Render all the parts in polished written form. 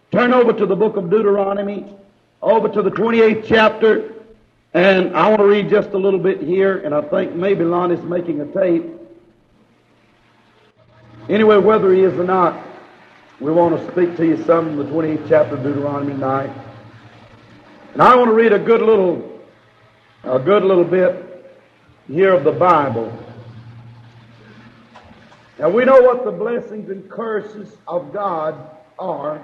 turn over to the book of Deuteronomy, over to the 28th chapter, and I want to read just a little bit here, and I think maybe Lonnie's making a tape. Anyway, whether he is or not, we want to speak to you some from the 28th chapter of Deuteronomy tonight. And I want to read a good little bit here of the Bible. Now we know what the blessings and curses of God are.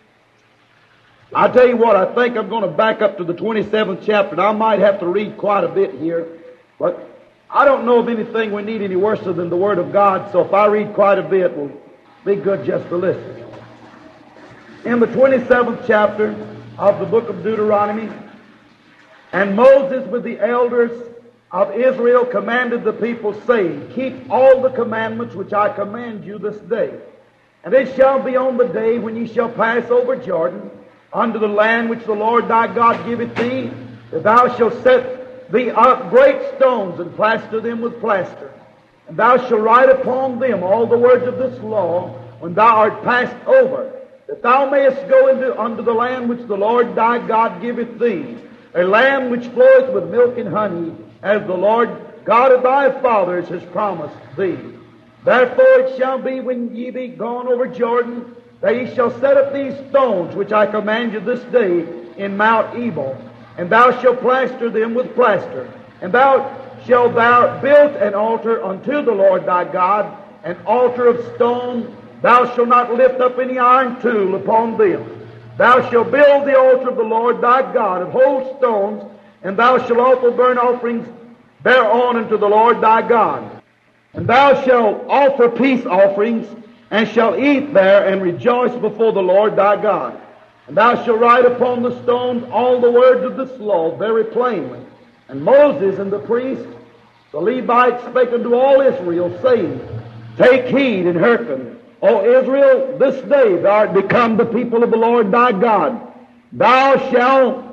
I tell you what, I think I'm going to back up to the 27th chapter, and I might have to read quite a bit here, but I don't know of anything we need any worse than the Word of God, so if I read quite a bit, it will be good just to listen. In the 27th chapter of the book of Deuteronomy, and Moses with the elders of Israel commanded the people, saying, Keep all the commandments which I command you this day. And it shall be on the day when ye shall pass over Jordan, unto the land which the Lord thy God giveth thee, that thou shalt set thee up great stones, and plaster them with plaster. And thou shalt write upon them all the words of this law, when thou art passed over, that thou mayest go unto the land which the Lord thy God giveth thee, a land which floweth with milk and honey, as the Lord God of thy fathers has promised thee. Therefore it shall be, when ye be gone over Jordan, that ye shall set up these stones which I command you this day in Mount Ebal, and thou shalt plaster them with plaster. And thou shalt build an altar unto the Lord thy God, an altar of stone. Thou shalt not lift up any iron tool upon them. Thou shalt build the altar of the Lord thy God of whole stones, and thou shalt offer burnt offerings thereon unto the Lord thy God. And thou shalt offer peace offerings, and shalt eat there, and rejoice before the Lord thy God. And thou shalt write upon the stones all the words of this law very plainly. And Moses and the priests, the Levites, spake unto all Israel, saying, Take heed and hearken, O Israel, this day thou art become the people of the Lord thy God. Thou shalt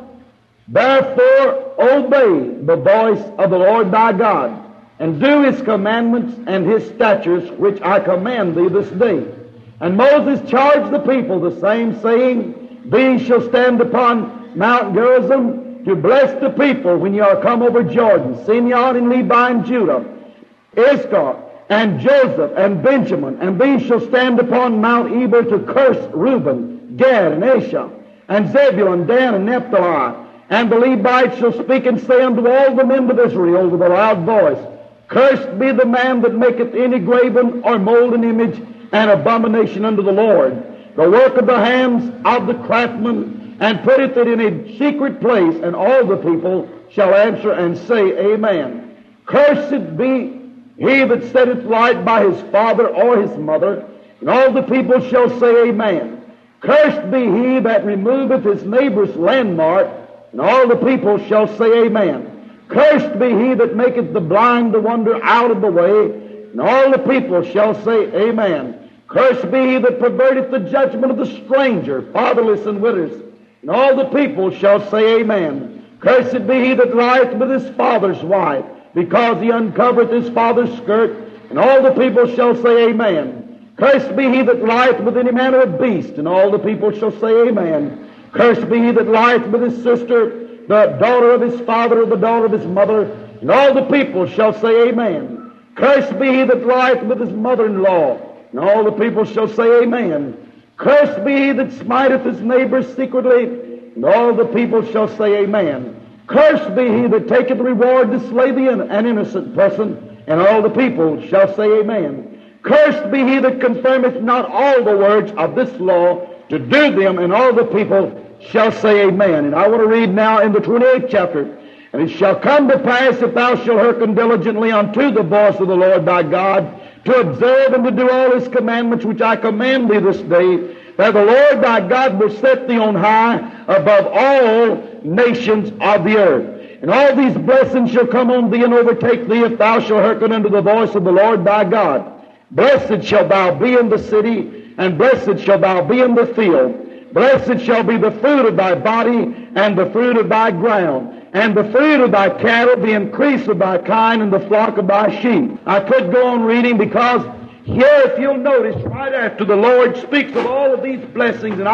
therefore obey the voice of the Lord thy God, and do his commandments and his statutes, which I command thee this day. And Moses charged the people the same, saying, These shall stand upon Mount Gerizim to bless the people when ye are come over Jordan, Simeon and Levi and Judah, Issachar and Joseph and Benjamin. And these shall stand upon Mount Ebal to curse Reuben, Gad and Asher, and Zebulun, Dan and Naphtali. And the Levites shall speak and say unto all the men of Israel with a loud voice, Cursed be the man that maketh any graven or molten image, an abomination unto the Lord, the work of the hands of the craftsman, and putteth it in a secret place. And all the people shall answer and say, Amen. Cursed be he that setteth light by his father or his mother. And all the people shall say, Amen. Cursed be he that removeth his neighbor's landmark. And all the people shall say, Amen. Cursed be he that maketh the blind to wander out of the way. And all the people shall say, Amen. Cursed be he that perverteth the judgment of the stranger, fatherless and widows. And all the people shall say, Amen. Cursed be he that lieth with his father's wife, because he uncovereth his father's skirt. And all the people shall say, Amen. Cursed be he that lieth with any manner of beast. And all the people shall say, Amen. Cursed be he that lieth with his sister, the daughter of his father or the daughter of his mother. And all the people shall say, Amen. Cursed be he that lieth with his mother-in-law. And all the people shall say, Amen. Cursed be he that smiteth his neighbor secretly. And all the people shall say, Amen. Cursed be he that taketh reward to slay an innocent person. And all the people shall say, Amen. Cursed be he that confirmeth not all the words of this law to do them. And all the people shall say, Amen. And I want to read now in the 28th chapter. And it shall come to pass, if thou shalt hearken diligently unto the voice of the Lord thy God, to observe and to do all his commandments which I command thee this day, that the Lord thy God will set thee on high above all nations of the earth. And all these blessings shall come on thee and overtake thee, if thou shalt hearken unto the voice of the Lord thy God. Blessed shalt thou be in the city, and blessed shalt thou be in the field. Blessed shall be the fruit of thy body, and the fruit of thy ground, and the fruit of thy cattle, the increase of thy kind, and the flock of thy sheep. I could go on reading, because here, if you'll notice, right after the Lord speaks of all of these blessings, and I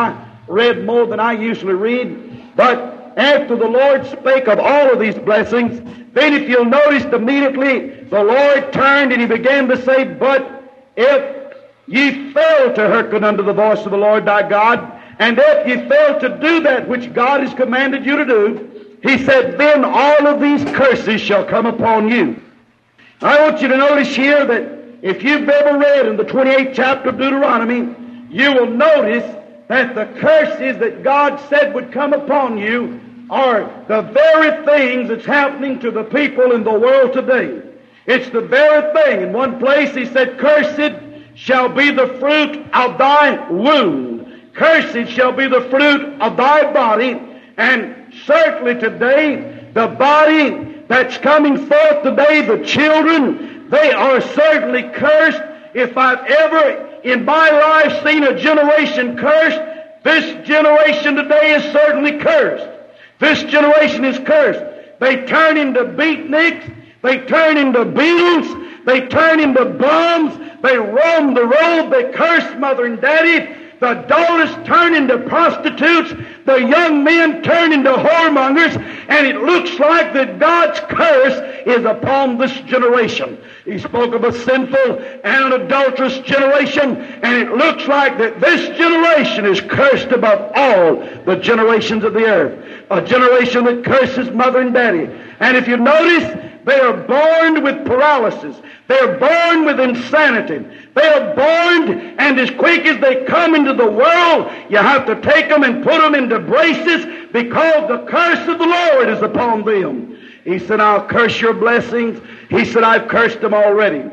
read more than I usually read. But after the Lord spake of all of these blessings, then if you'll notice immediately, the Lord turned and He began to say, but if ye fail to hearken unto the voice of the Lord thy God, and if ye fail to do that which God has commanded you to do, He said, then all of these curses shall come upon you. I want you to notice here that if you've ever read in the 28th chapter of Deuteronomy, you will notice that the curses that God said would come upon you are the very things that's happening to the people in the world today. It's the very thing. In one place He said, cursed shall be the fruit of thy womb. Cursed shall be the fruit of thy body. And certainly today, the body that's coming forth today, the children, they are certainly cursed. If I've ever in my life seen a generation cursed, this generation today is certainly cursed. This generation is cursed. They turn into beatniks. They turn into beetles. They turn into bums. They roam the road. They curse mother and daddy. The daughters turn into prostitutes. The young men turn into whoremongers. And it looks like that God's curse is upon this generation. He spoke of a sinful and an adulterous generation. And it looks like that this generation is cursed above all the generations of the earth. A generation that curses mother and daddy. And if you notice, they are born with paralysis. They are born with insanity. They are born, and as quick as they come into the world, you have to take them and put them into braces because the curse of the Lord is upon them. He said, I'll curse your blessings. He said, I've cursed them already.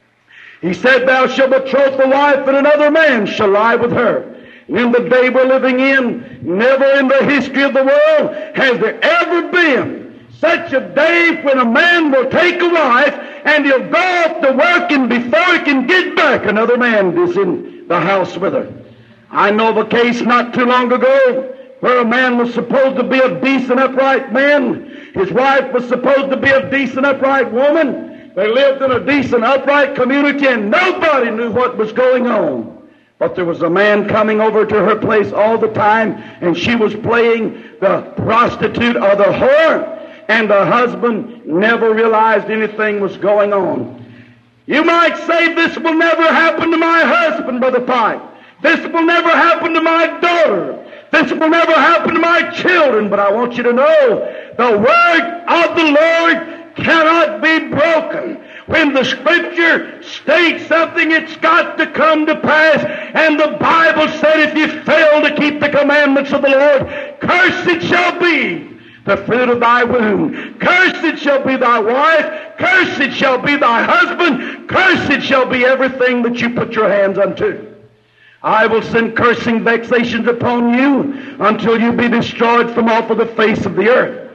He said, thou shalt betroth the wife, and another man shall lie with her. And in the day we're living in, never in the history of the world has there ever been such a day when a man will take a wife and he'll go off to work, and before he can get back, another man is in the house with her. I know of a case not too long ago where a man was supposed to be a decent, upright man. His wife was supposed to be a decent, upright woman. They lived in a decent, upright community, and nobody knew what was going on. But there was a man coming over to her place all the time, and she was playing the prostitute or the whore, and the husband never realized anything was going on. You might say, this will never happen to my husband, Brother Pike. This will never happen to my daughter. This will never happen to my children. But I want you to know, the word of the Lord cannot be broken. When the Scripture states something, it's got to come to pass. And the Bible said, if you fail to keep the commandments of the Lord, cursed shall be the fruit of thy womb. Cursed shall be thy wife. Cursed shall be thy husband. Cursed shall be everything that you put your hands unto. I will send cursing vexations upon you until you be destroyed from off of the face of the earth.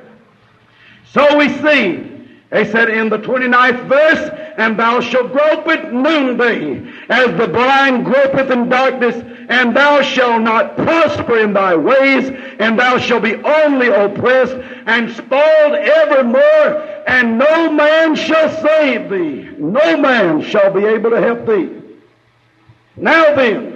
So we see, they said in the 29th verse, and thou shalt grope at noonday, as the blind gropeth in darkness, and thou shalt not prosper in thy ways, and thou shalt be only oppressed and spoiled evermore, and no man shall save thee. No man shall be able to help thee. Now then,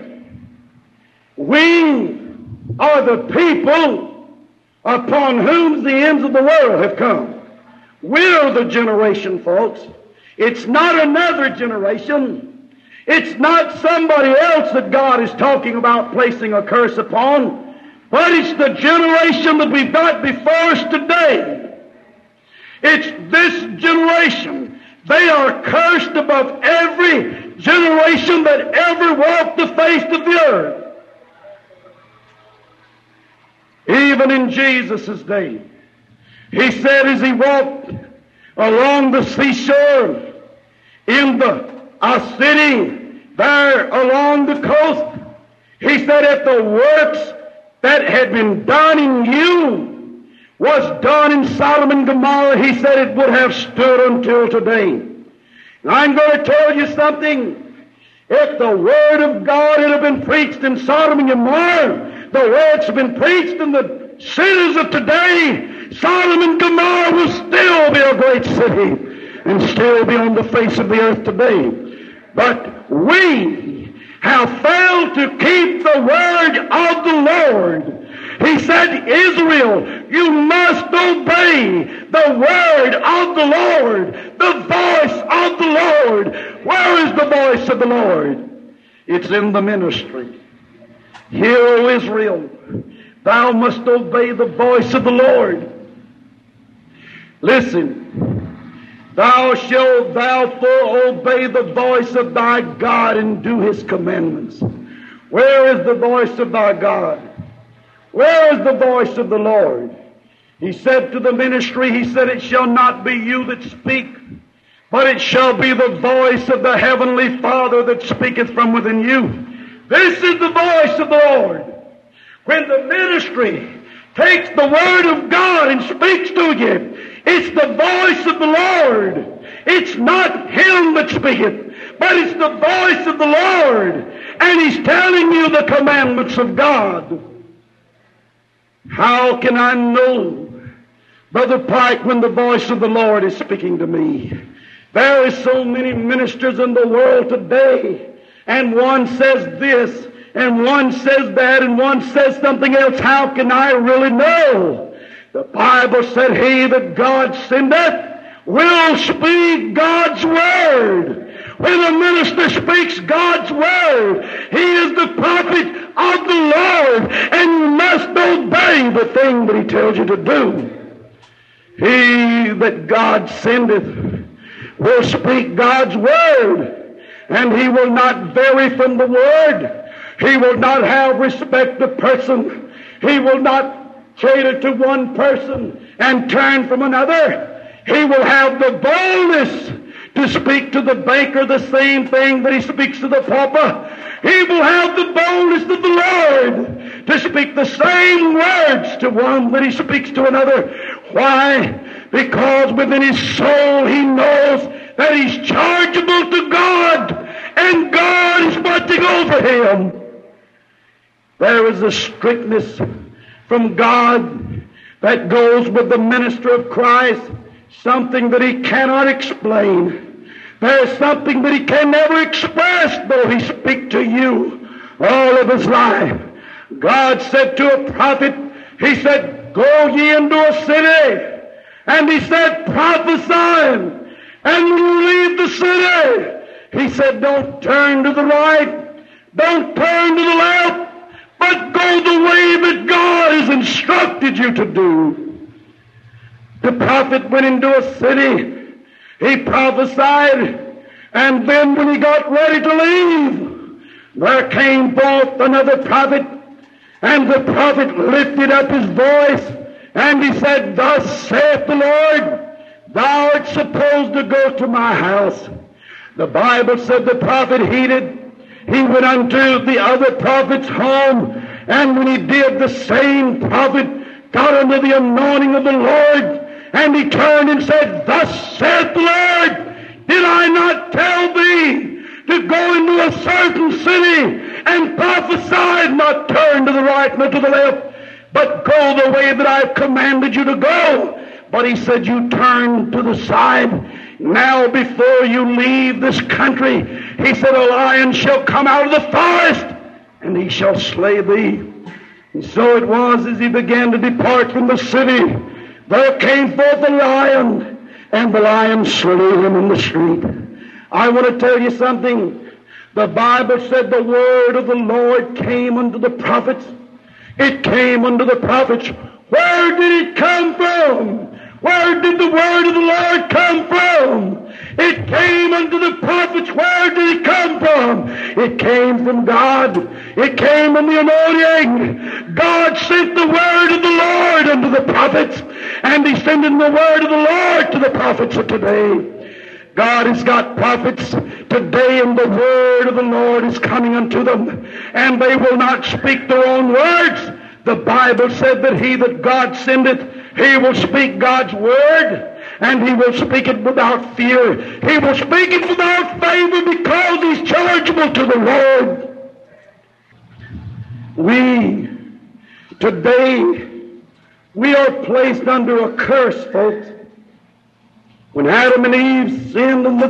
we are the people upon whom the ends of the world have come. We're the generation, folks. It's not another generation. It's not somebody else that God is talking about placing a curse upon, but it's the generation that we've got before us today. It's this generation. They are cursed above every generation that ever walked the face of the earth. Even in Jesus' day, He said as He walked along the seashore in a city there along the coast, He said, if the works that had been done in you was done in Sodom and Gomorrah, He said it would have stood until today. And I'm going to tell you something. If the Word of God had been preached in Sodom and Gomorrah, the way it's been preached in the cities of today, Sodom and Gomorrah will still be a great city and still be on the face of the earth today. But we have failed to keep the word of the Lord. He said, Israel, you must obey the word of the Lord, the voice of the Lord. Where is the voice of the Lord? It's in the ministry. Hear, O Israel, thou must obey the voice of the Lord. Listen, thou shalt therefore obey the voice of thy God and do his commandments. Where is the voice of thy God? Where is the voice of the Lord? He said to the ministry, he said, it shall not be you that speak, but it shall be the voice of the heavenly Father that speaketh from within you. This is the voice of the Lord. When the ministry takes the word of God and speaks to you, it's the voice of the Lord. It's not him that speaketh, but it's the voice of the Lord. And he's telling you the commandments of God. How can I know, Brother Pike, when the voice of the Lord is speaking to me? There are so many ministers in the world today, and one says this, and one says that, and one says something else. How can I really know? The Bible said, he that God sendeth will speak God's word. When a minister speaks God's word, he is the prophet of the Lord, and you must obey the thing that he tells you to do. He that God sendeth will speak God's word, and he will not vary from the word. He will not have respect of person. He will not cater to one person and turn from another. He will have the boldness to speak to the baker the same thing that he speaks to the pauper. He will have the boldness of the Lord to speak the same words to one that he speaks to another. Why? Because within his soul he knows that he's chargeable to God, and God is watching over him. There is a strictness from God that goes with the minister of Christ, something that he cannot explain. There's something that he can never express, though he speak to you all of his life. God said to a prophet, he said, go ye into a city. And he said, prophesy. And when you leave the city, he said, don't turn to the right, don't turn to the left, but go the way that God has instructed you to do. The prophet went into a city, he prophesied, and then when he got ready to leave, there came forth another prophet, and the prophet lifted up his voice, and he said, thus saith the Lord, thou art supposed to go to my house. The Bible said the prophet heeded. He went unto the other prophet's home, and when he did, the same prophet got under the anointing of the Lord, and he turned and said, thus saith the Lord, did I not tell thee to go into a certain city and prophesy, not turn to the right nor to the left, but go the way that I've commanded you to go? But he said, you turn to the side. Now before you leave this country, he said, a lion shall come out of the forest, and he shall slay thee. And so it was, as he began to depart from the city, there came forth a lion, and the lion slew him in the street. I want to tell you something. The Bible said the word of the Lord came unto the prophets. It came unto the prophets. Where did it come from? Where did the word of the Lord come from? It came unto the prophets. Where did it come from? It came from God. It came in the anointing. God sent the word of the Lord unto the prophets, and he sent in the word of the Lord to the prophets of today. God has got prophets today, and the word of the Lord is coming unto them, and they will not speak their own words. The Bible said that he that God sendeth, he will speak God's word, and he will speak it without fear. He will speak it without favor, because he's chargeable to the Lord. We are placed under a curse, folks. When Adam and Eve sinned in the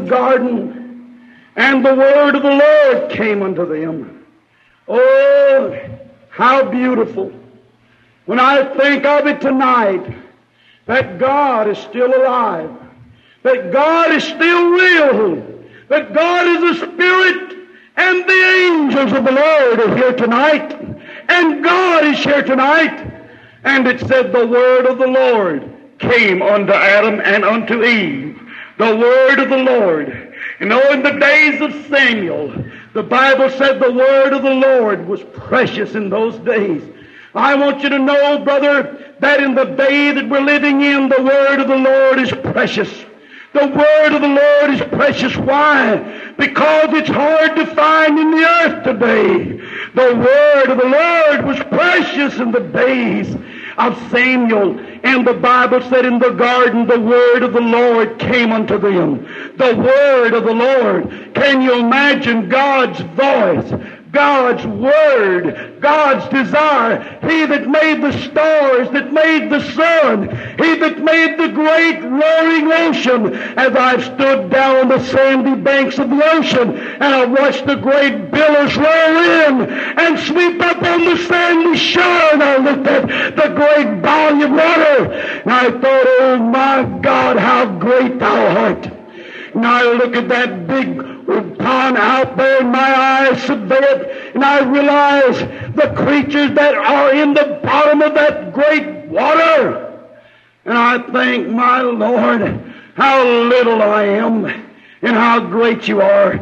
garden, and the word of the Lord came unto them. Oh, How beautiful. When I think of it tonight, that God is still alive, that God is still real, that God is a spirit, and the angels of the Lord are here tonight, and God is here tonight. And it said the word of the Lord came unto Adam and unto Eve. The word of the Lord. You know, in the days of Samuel, the Bible said the word of the Lord was precious in those days. I want you to know, brother, that in the day that we're living in, the word of the Lord is precious. The word of the Lord is precious. Why? Because it's hard to find in the earth today. The word of the Lord was precious in the days of Samuel. And the Bible said in the garden, the word of the Lord came unto them. The word of the Lord. Can you imagine God's voice? God's word, God's desire. He that made the stars, that made the sun, He that made the great roaring ocean. As I've stood down on the sandy banks of the ocean and I've watched the great billows roll in and sweep up on the sandy shore, and I looked at the great body of water, and I thought, oh my God, how great Thou art. And I look at that big pond out there, and my eyes survey it, and I realize the creatures that are in the bottom of that great water. And I think, my Lord, how little I am and how great You are.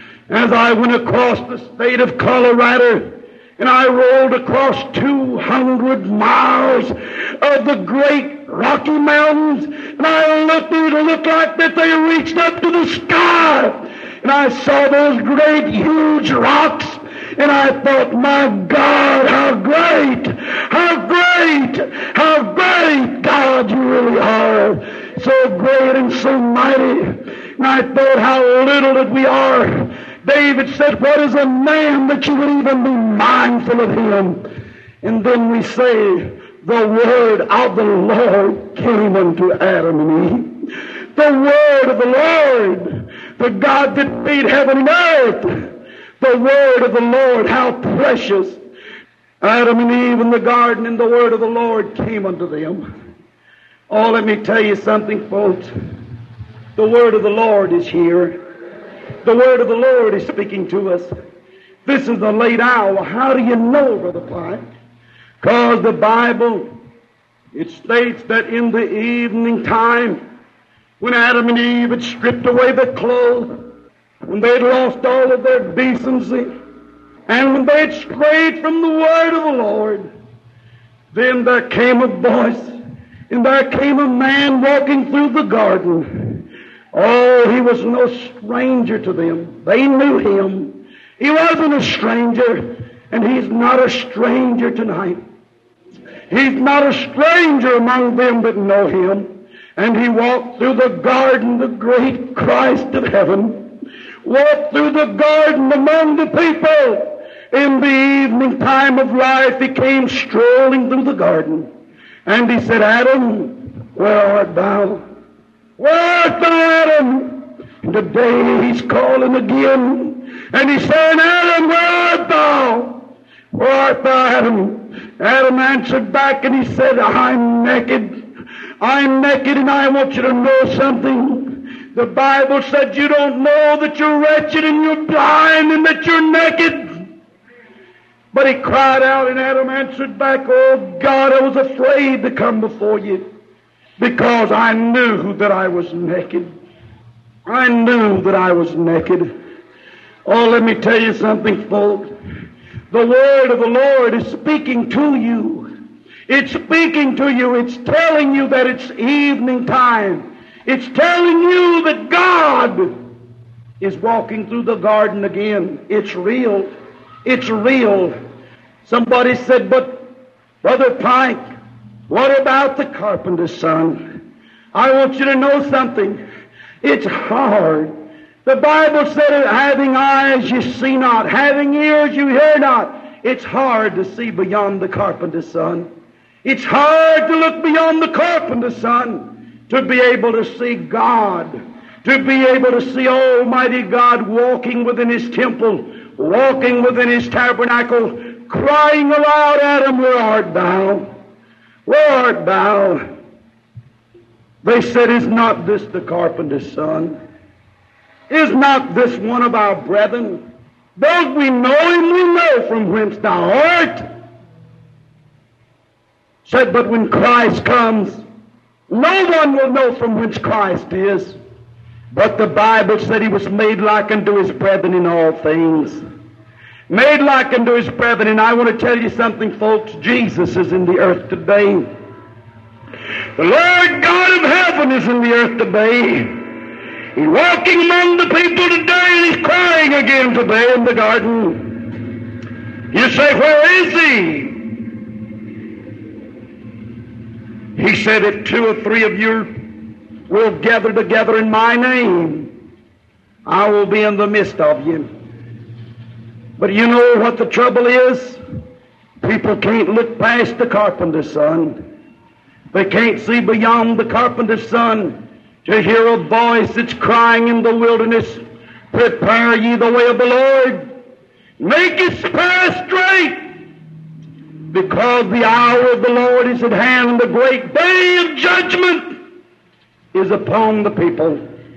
As I went across the state of Colorado, and I rolled across 200 miles of the great Rocky Mountains, and I looked, and it looked like that they reached up to the sky. And I saw those great, huge rocks, and I thought, my God, how great, how great, how great, God, You really are. So great and so mighty. And I thought how little that we are. David said, what is a man that You would even be mindful of him? And then we say, the word of the Lord came unto Adam and Eve. The word of the Lord, the God that made heaven and earth. The word of the Lord, how precious. Adam and Eve in the garden, and the word of the Lord came unto them. Oh, let me tell you something, folks. The word of the Lord is here. The word of the Lord is speaking to us. This is the late hour. How do you know, Brother Pike? Because the Bible, it states that in the evening time, when Adam and Eve had stripped away the clothes, when they had lost all of their decency, and when they had strayed from the word of the Lord, then there came a voice, and there came a man walking through the garden. Oh, he was no stranger to them. They knew him. He wasn't a stranger, and he's not a stranger tonight. He's not a stranger among them that know him. And he walked through the garden, the great Christ of heaven, walked through the garden among the people. In the evening time of life, he came strolling through the garden. And he said, Adam, where art thou? Where art thou, Adam? And today he's calling again. And he's saying, Adam, where art thou? Where art thou, Adam? Adam answered back and he said, I'm naked. I'm naked, and I want you to know something. The Bible said you don't know that you're wretched and you're blind and that you're naked. But he cried out, and Adam answered back, oh God, I was afraid to come before you because I knew that I was naked. I knew that I was naked. Oh, let me tell you something, folks. The word of the Lord is speaking to you. It's speaking to you. It's telling you that it's evening time. It's telling you that God is walking through the garden again. It's real. It's real. Somebody said, but Brother Pike, what about the carpenter's son? I want you to know something. It's hard. The Bible said, having eyes you see not, having ears you hear not. It's hard to see beyond the carpenter's son. It's hard to look beyond the carpenter's son, to be able to see God, to be able to see Almighty God walking within His temple, walking within His tabernacle, crying aloud, Adam, where art thou? Where art thou? They said, is not this the carpenter's son? Is not this one of our brethren? Don't we know him? We know from whence thou art. Said, but when Christ comes, no one will know from whence Christ is. But the Bible said he was made like unto his brethren in all things. Made like unto his brethren. And I want to tell you something, folks. Jesus is in the earth today. The Lord God of heaven is in the earth today. He's walking among the people today, and he's crying again today in the garden. You say, where is he? He said, if 2 or 3 of you will gather together in my name, I will be in the midst of you. But you know what the trouble is? People can't look past the carpenter's son. They can't see beyond the carpenter's son to hear a voice that's crying in the wilderness, prepare ye the way of the Lord, make his path straight, because the hour of the Lord is at hand, and the great day of judgment is upon the people.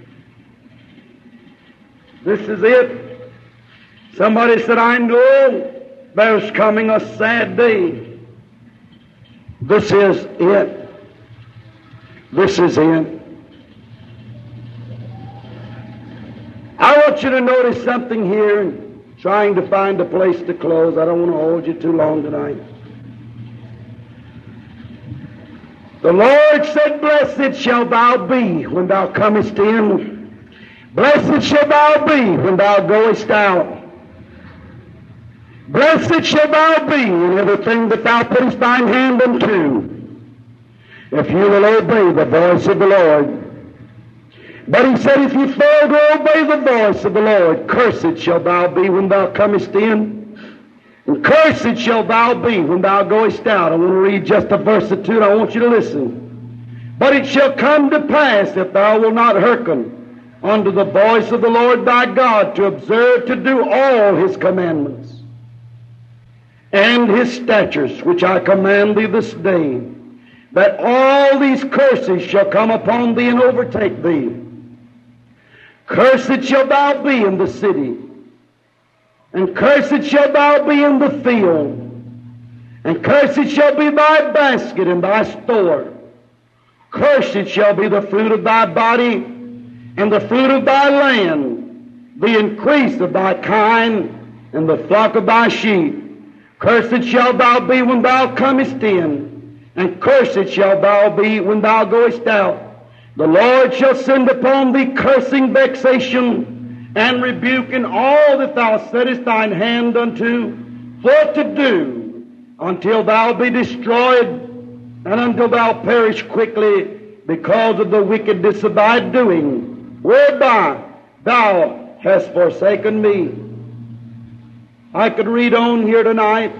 This is it. Somebody said, I know there's coming a sad day. This is it. This is it. I want you to notice something here, trying to find a place to close. I don't want to hold you too long tonight. The Lord said, blessed shalt thou be when thou comest in. Blessed shalt thou be when thou goest out. Blessed shalt thou be in everything that thou puttest thine hand unto, if you will obey the voice of the Lord. But he said, if you fail to obey the voice of the Lord, cursed shalt thou be when thou comest in, and cursed shalt thou be when thou goest out. I want to read just a verse or two, and I want you to listen. But it shall come to pass, if thou wilt not hearken unto the voice of the Lord thy God, to observe to do all his commandments and his statutes, which I command thee this day, that all these curses shall come upon thee and overtake thee. Cursed shalt thou be in the city, and cursed shalt thou be in the field, and cursed shall be thy basket and thy store. Cursed shall be the fruit of thy body, and the fruit of thy land, the increase of thy kind, and the flock of thy sheep. Cursed shalt thou be when thou comest in, and cursed shalt thou be when thou goest out. The Lord shall send upon thee cursing, vexation, and rebuke in all that thou settest thine hand unto, for to do, until thou be destroyed, and until thou perish quickly, because of the wickedness of thy doing, whereby thou hast forsaken me. I could read on here tonight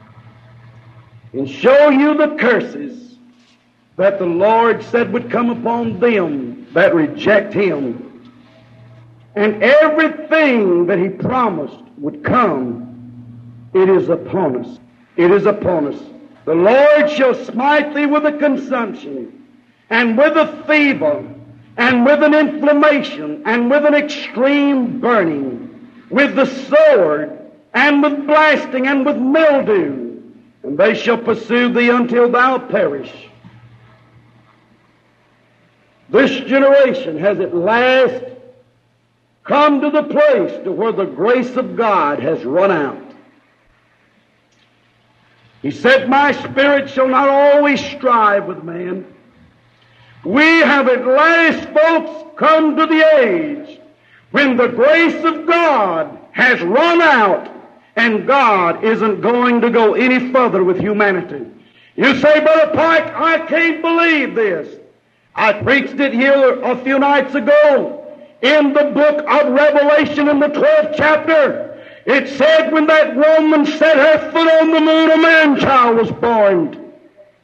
and show you the curses that the Lord said would come upon them that reject him. And everything that he promised would come, it is upon us. It is upon us. The Lord shall smite thee with a consumption, and with a fever, and with an inflammation, and with an extreme burning, with the sword, and with blasting, and with mildew, and they shall pursue thee until thou perish. This generation has at last come to the place to where the grace of God has run out. He said, my spirit shall not always strive with man. We have at last, folks, come to the age when the grace of God has run out, and God isn't going to go any further with humanity. You say, Brother Pike, I can't believe this. I preached it here a few nights ago. In the book of Revelation in the 12th chapter, it said when that woman set her foot on the moon, a man-child was born.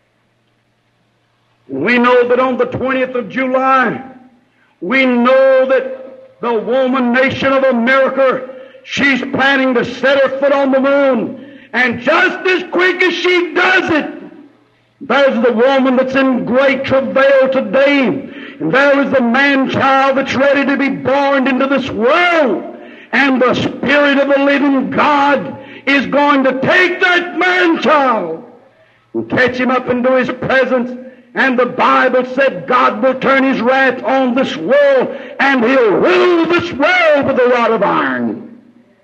We know that on the 20th of July, we know that the woman nation of America, she's planning to set her foot on the moon, And just as quick as she does it, there's the woman that's in great travail today. And there is the man-child that's ready to be born into this world. And the Spirit of the living God is going to take that man-child and catch him up into His presence. And the Bible said God will turn His wrath on this world, and He'll rule this world with a rod of iron.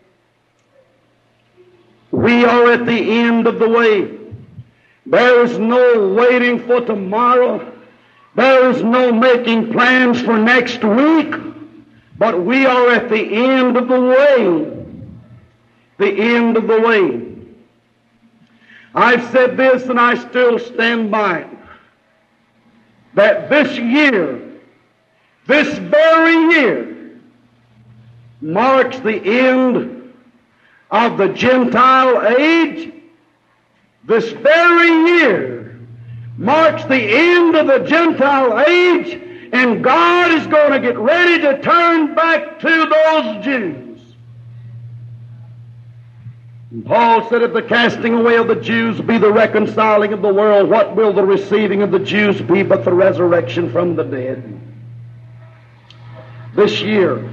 We are at the end of the way. There is no waiting for tomorrow. There is no making plans for next week. But we are at the end of the way. The end of the way. I've said this and I still stand by it. That this year, this very year, marks the end of the Gentile age. This very year marks the end of the Gentile age, and God is going to get ready to turn back to those Jews. And Paul said, if the casting away of the Jews be the reconciling of the world, what will the receiving of the Jews be but the resurrection from the dead? This year,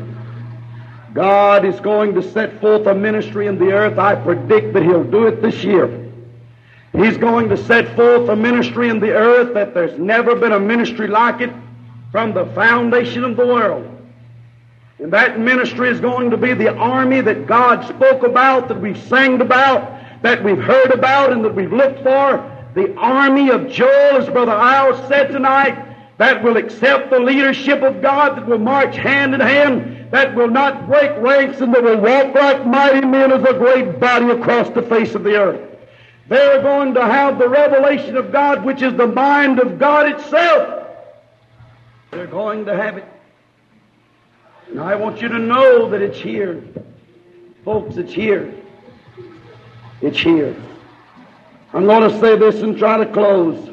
God is going to set forth a ministry in the earth. I predict that He'll do it this year. He's going to set forth a ministry in the earth that there's never been a ministry like it from the foundation of the world. And that ministry is going to be the army that God spoke about, that we've sang about, that we've heard about, and that we've looked for. The army of Joel, as Brother Isles said tonight, that will accept the leadership of God, that will march hand in hand, that will not break ranks, and that will walk like mighty men as a great body across the face of the earth. They're going to have the revelation of God, which is the mind of God itself. They're going to have it. And I want you to know that it's here. Folks, it's here. It's here. I'm going to say this and try to close.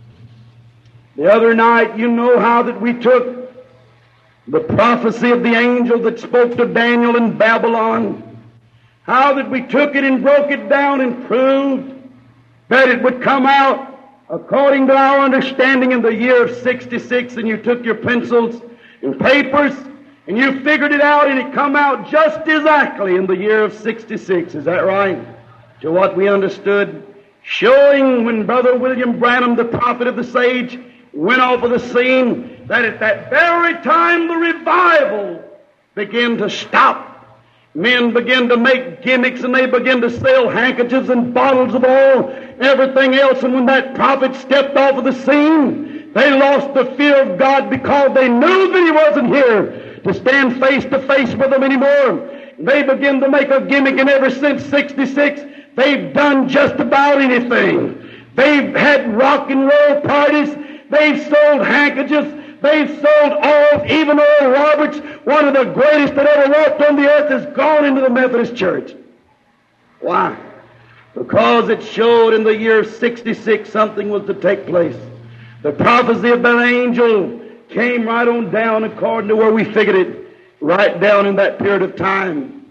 The other night, you know how that we took the prophecy of the angel that spoke to Daniel in Babylon, how that we took it and broke it down and proved that it would come out according to our understanding in the year of 66, and you took your pencils and papers and you figured it out, and it come out just exactly in the year of 66. Is that right? To what we understood, showing when Brother William Branham, the prophet of the sage, went off of the scene, that at that very time the revival began to stop. Men began to make gimmicks, and they began to sell handkerchiefs and bottles of oil, everything else. And when that prophet stepped off of the scene, they lost the fear of God because they knew that He wasn't here to stand face to face with them anymore. They began to make a gimmick, and ever since 66, they've done just about anything. They've had rock and roll parties. They've sold handkerchiefs. They've sold oil. Even Oral Roberts, one of the greatest that ever walked on the earth, has gone into the Methodist Church. Why? Because it showed in the year 66 something was to take place. The prophecy of that angel came right on down according to where we figured it, right down in that period of time.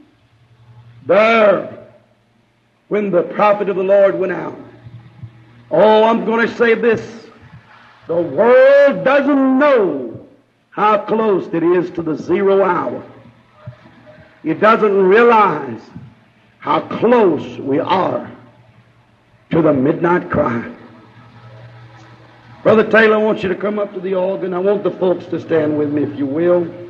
There, when the prophet of the Lord went out. Oh, I'm going to say this. The world doesn't know how close it is to the 0 hour. It doesn't realize how close we are to the midnight cry. Brother Taylor, I want you to come up to the organ. I want the folks to stand with me, if you will.